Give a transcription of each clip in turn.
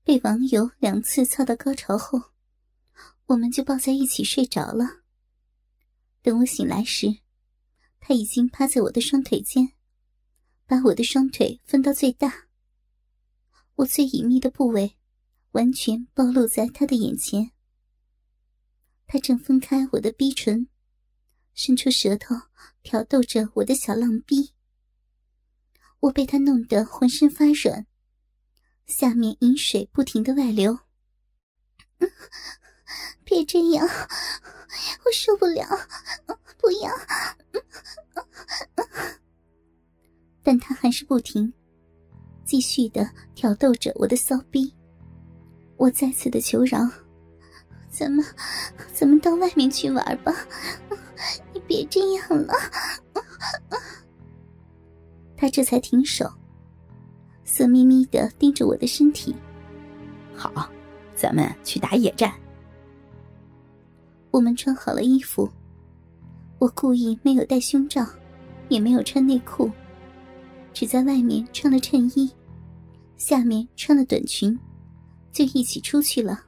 被网友2次操到高潮后，我们就抱在一起睡着了。等我醒来时，他已经趴在我的双腿间，把我的双腿分到最大。我最隐秘的部位完全暴露在他的眼前。他正分开我的逼唇，伸出舌头挑逗着我的小浪逼。我被他弄得浑身发软，下面饮水不停地外流。别这样，我受不了，不要。但他还是不停，继续地挑逗着我的骚逼。我再次的求饶，咱们到外面去玩吧，你别这样了。他这才停手，色眯眯地盯着我的身体。 好，咱们去打野战。 我们穿好了衣服，我故意没有戴胸罩，也没有穿内裤，只在外面穿了衬衣，下面穿了短裙，就一起出去了。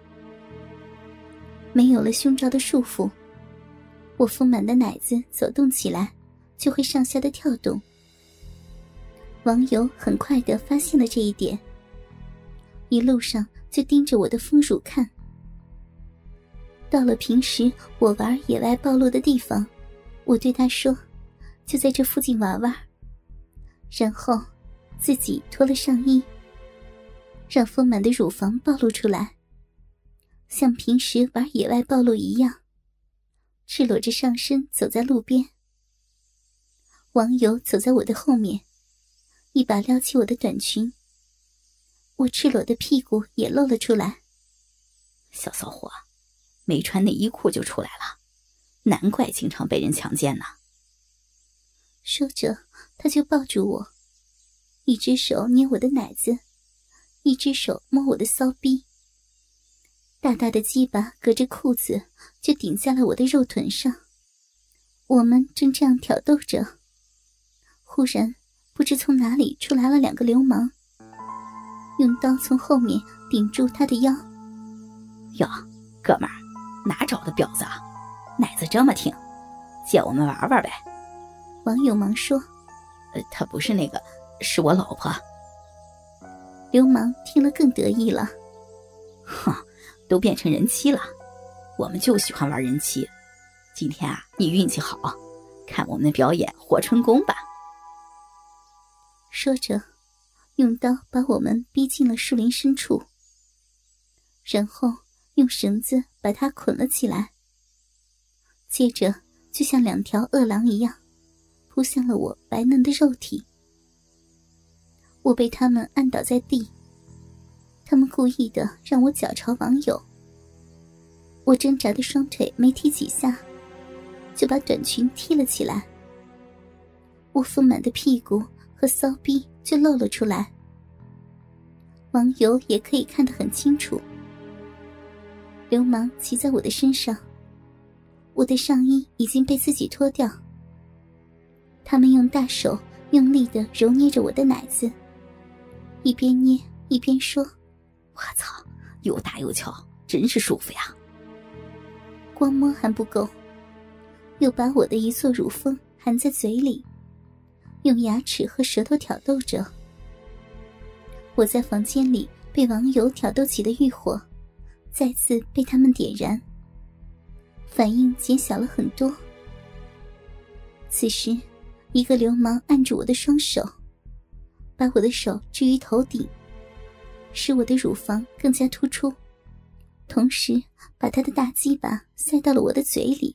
没有了胸罩的束缚，我丰满的奶子走动起来就会上下的跳动。网友很快地发现了这一点，一路上就盯着我的丰乳看。到了平时我玩野外暴露的地方，我对他说，就在这附近玩玩，然后自己脱了上衣，让丰满的乳房暴露出来，像平时玩野外暴露一样，赤裸着上身走在路边。网友走在我的后面，一把撩起我的短裙，我赤裸的屁股也露了出来。 小骚货，没穿内衣裤就出来了，难怪经常被人强奸呢。 说着，他就抱住我，一只手捏我的奶子，一只手摸我的骚逼。大大的鸡巴隔着裤子就顶在了我的肉臀上。我们正这样挑逗着，忽然不知从哪里出来了2个流氓，用刀从后面顶住他的腰。 哟，哥们儿，哪找的婊子啊？奶子这么挺，借我们玩玩呗。 网友忙说， 他不是那个，是我老婆。 流氓听了更得意了， 哼，都变成人妻了，我们就喜欢玩人妻。今天啊，你运气好，看我们表演活春宫吧。 说着，用刀把我们逼进了树林深处，然后用绳子把它捆了起来，接着就像2条饿狼一样扑向了我白嫩的肉体。我被他们按倒在地，他们故意的让我脚朝网友。我挣扎的双腿没踢几下，就把短裙踢了起来，我丰满的屁股和骚逼就露了出来，网友也可以看得很清楚。流氓骑在我的身上，我的上衣已经被自己脱掉，他们用大手用力地揉捏着我的奶子，一边捏一边说， 我操，又大又翘，真是舒服呀。 光摸还不够，又把我的一撮乳峰含在嘴里，用牙齿和舌头挑逗着。我在房间里被网友挑逗起的欲火再次被他们点燃，反应减小了很多。此时一个流氓按住我的双手，把我的手置于头顶，使我的乳房更加突出，同时把他的大鸡巴塞到了我的嘴里。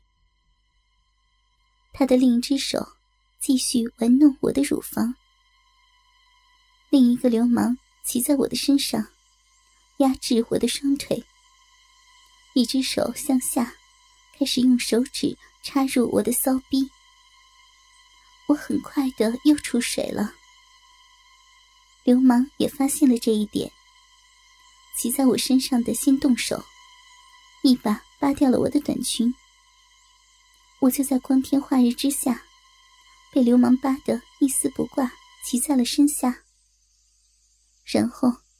他的另一只手继续玩弄我的乳房。另一个流氓骑在我的身上，压制我的双腿，一只手向下开始用手指插入我的骚逼。我很快的又出水了。流氓也发现了这一点，骑在我身上的先动手，一把扒掉了我的短裙。我就在光天化日之下被流氓扒得一丝不挂，骑在了身下。然后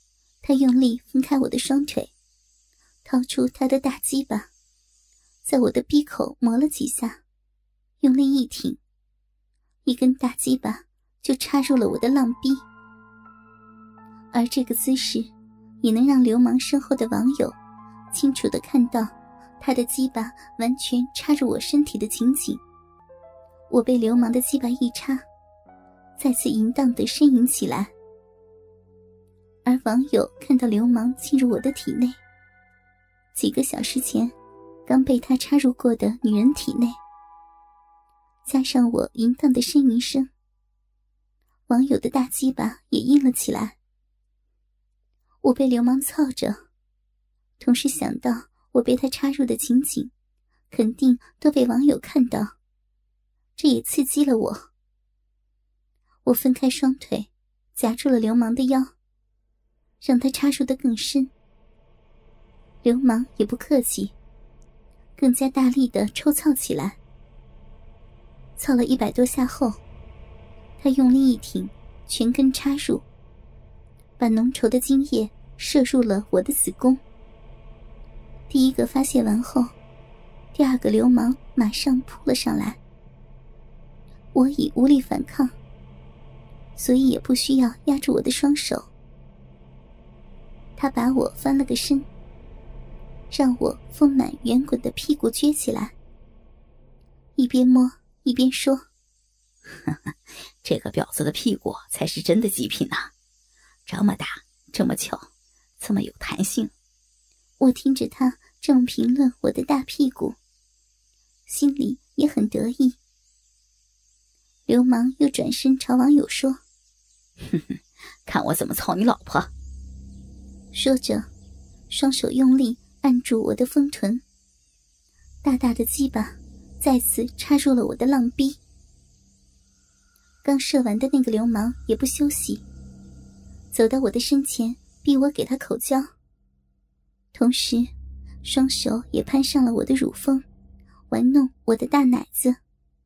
他用力分开我的双腿，掏出他的大鸡巴，在我的鼻口磨了几下，用力一挺，一根大鸡巴就插入了我的浪逼。而这个姿势也能让流氓身后的网友清楚地看到他的鸡巴完全插入我身体的情景。我被流氓的鸡巴一插，再次淫荡地呻吟起来。而网友看到流氓进入我的体内，几个小时前刚被他插入过的女人体内，加上我淫荡的呻吟声，网友的大鸡巴也硬了起来。我被流氓操着，同时想到我被他插入的情景肯定都被网友看到，这也刺激了我。我分开双腿夹住了流氓的腰，让他插入得更深。流氓也不客气，更加大力地抽操起来。操了100多下后，他用力一挺，全根插入，把浓稠的精液射入了我的子宫。第一个发泄完后，第二个流氓马上扑了上来。我已无力反抗，所以也不需要压住我的双手。他把我翻了个身，让我丰满圆滚的屁股撅起来，一边摸一边说： 这个婊子的屁股才是真的极品啊，这么大，这么翘，这么有弹性。 我听着他这么评论我的大屁股，心里也很得意。流氓又转身朝网友说： 看我怎么操你老婆。 说着，双手用力按住我的丰臀，大大的鸡巴再次插入了我的浪逼。刚射完的那个流氓也不休息，走到我的身前逼我给他口交，同时双手也攀上了我的乳峰，玩弄我的大奶子。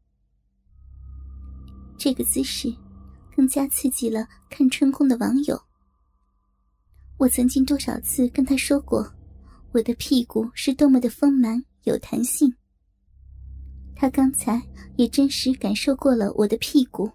这个姿势更加刺激了看春宫的网友。我曾经多少次跟他说过，我的屁股是多么的丰满有弹性，他刚才也真实感受过了我的屁股。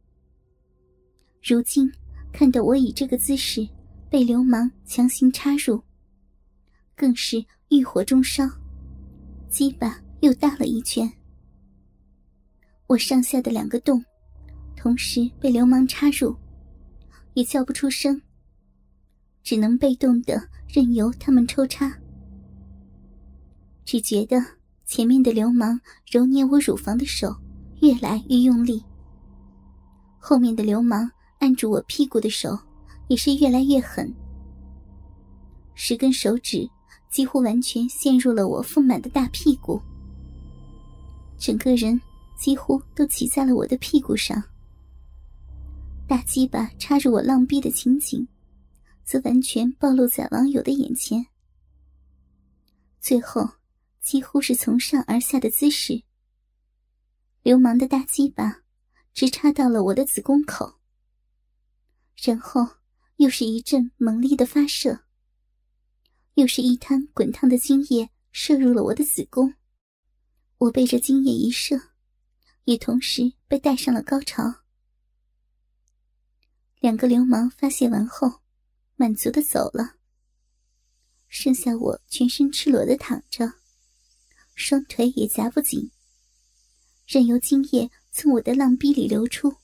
如今看到我以这个姿势被流氓强行插入，更是欲火中烧，鸡巴又大了一圈。我上下的2个洞同时被流氓插入，也叫不出声，只能被动地任由他们抽插。只觉得前面的流氓揉捏我乳房的手越来越用力，后面的流氓按住我屁股的手也是越来越狠，10根手指几乎完全陷入了我丰满的大屁股，整个人几乎都骑在了我的屁股上。大鸡巴插入我浪逼的情景则完全暴露在网友的眼前。最后几乎是从上而下的姿势，流氓的大鸡巴直插到了我的子宫口，然后又是一阵猛烈的发射，又是一滩滚烫的精液射入了我的子宫。我被这精液一射，也同时被带上了高潮。2个流氓发泄完后满足地走了，剩下我全身赤裸地躺着，双腿也夹不紧，任由精液从我的浪逼里流出。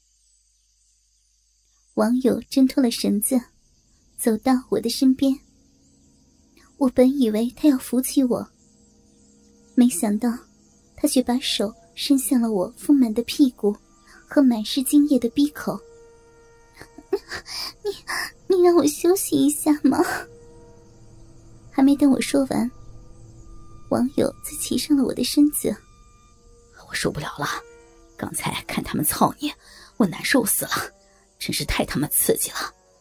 网友挣脱了绳子，走到我的身边。我本以为他要扶起我，没想到他却把手伸向了我丰满的屁股和满是精液的逼口。你让我休息一下吗？还没等我说完，网友则骑上了我的身子。 我受不了了，刚才看他们操你，我难受死了，真是太他妈刺激了。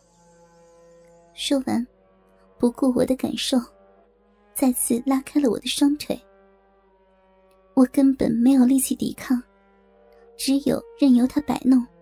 说完，不顾我的感受，再次拉开了我的双腿。我根本没有力气抵抗，只有任由他摆弄。